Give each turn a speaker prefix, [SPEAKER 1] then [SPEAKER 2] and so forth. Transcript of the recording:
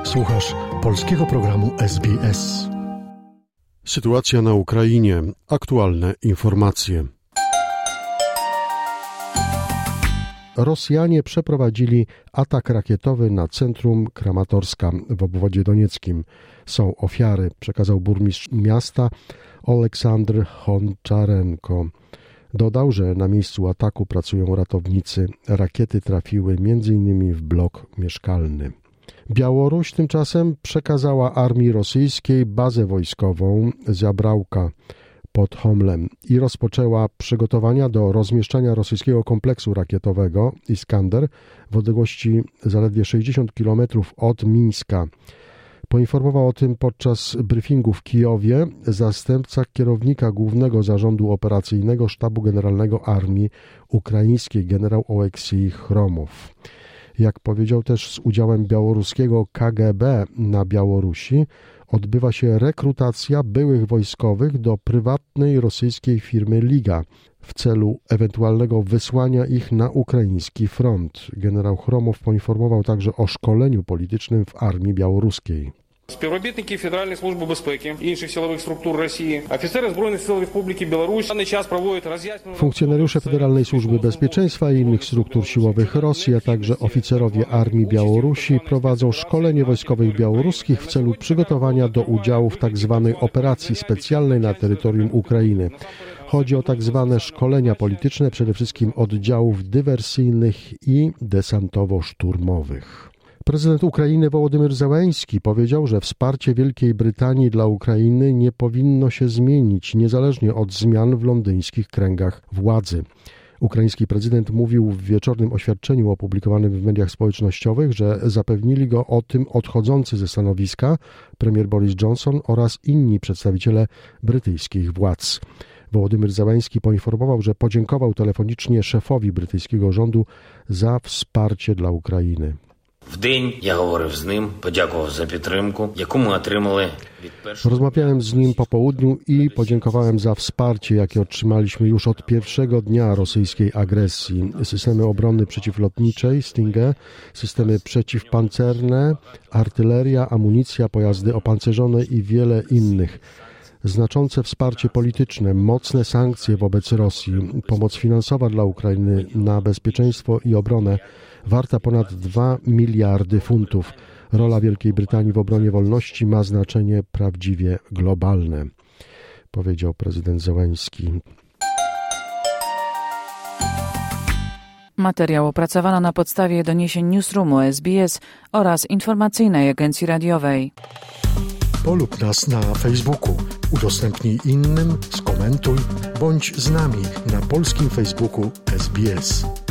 [SPEAKER 1] Słuchasz polskiego programu SBS. Sytuacja na Ukrainie. Aktualne informacje. Rosjanie przeprowadzili atak rakietowy na centrum Kramatorska w obwodzie donieckim. Są ofiary, przekazał burmistrz miasta Oleksandr Honczarenko. Dodał, że na miejscu ataku pracują ratownicy. Rakiety trafiły m.in. w blok mieszkalny. Białoruś tymczasem przekazała armii rosyjskiej bazę wojskową Zabrałka pod Homlem i rozpoczęła przygotowania do rozmieszczania rosyjskiego kompleksu rakietowego Iskander w odległości zaledwie 60 km od Mińska. Poinformował o tym podczas briefingu w Kijowie zastępca kierownika Głównego Zarządu Operacyjnego Sztabu Generalnego Armii Ukraińskiej generał Oleksij Chromow. Jak powiedział też, z udziałem białoruskiego KGB na Białorusi odbywa się rekrutacja byłych wojskowych do prywatnej rosyjskiej firmy Liga w celu ewentualnego wysłania ich na ukraiński front. Generał Chromow poinformował także o szkoleniu politycznym w armii białoruskiej.
[SPEAKER 2] Співробітники Федеральної служби безпеки і інших силових структур Росії, офіцери Збройних сил Республіки Білорусь на даний час проводять роз'яснювальну...
[SPEAKER 1] Funkcjonariusze Federalnej Służby Bezpieczeństwa i innych struktur siłowych Rosji, a także oficerowie Armii Białorusi prowadzą szkolenie wojskowych białoruskich w celu przygotowania do udziału w tzw. operacji specjalnej na terytorium Ukrainy. Chodzi o tak zwane szkolenia polityczne, przede wszystkim oddziałów dywersyjnych i desantowo-szturmowych. Prezydent Ukrainy Wołodymyr Zełenski powiedział, że wsparcie Wielkiej Brytanii dla Ukrainy nie powinno się zmienić, niezależnie od zmian w londyńskich kręgach władzy. Ukraiński prezydent mówił w wieczornym oświadczeniu opublikowanym w mediach społecznościowych, że zapewnili go o tym odchodzący ze stanowiska premier Boris Johnson oraz inni przedstawiciele brytyjskich władz. Wołodymyr Zełenski poinformował, że podziękował telefonicznie szefowi brytyjskiego rządu za wsparcie dla Ukrainy.
[SPEAKER 3] В день я говорив з ним, подякував за підтримку, яку ми отримали від першого...
[SPEAKER 1] Rozmawiałem z nim po południu i podziękowałem za wsparcie, jakie otrzymaliśmy już od pierwszego dnia rosyjskiej agresji. Systemy obrony przeciwlotniczej, Stinger, systemy przeciwpancerne, artyleria, amunicja, pojazdy opancerzone i wiele innych. Znaczące wsparcie polityczne, mocne sankcje wobec Rosji, pomoc finansowa dla Ukrainy na bezpieczeństwo i obronę warta ponad 2 miliardy funtów. Rola Wielkiej Brytanii w obronie wolności ma znaczenie prawdziwie globalne, powiedział prezydent Zełenski.
[SPEAKER 4] Materiał opracowano na podstawie doniesień Newsroomu SBS oraz informacyjnej agencji radiowej.
[SPEAKER 1] Polub nas na Facebooku, udostępnij innym, skomentuj, bądź z nami na polskim Facebooku SBS.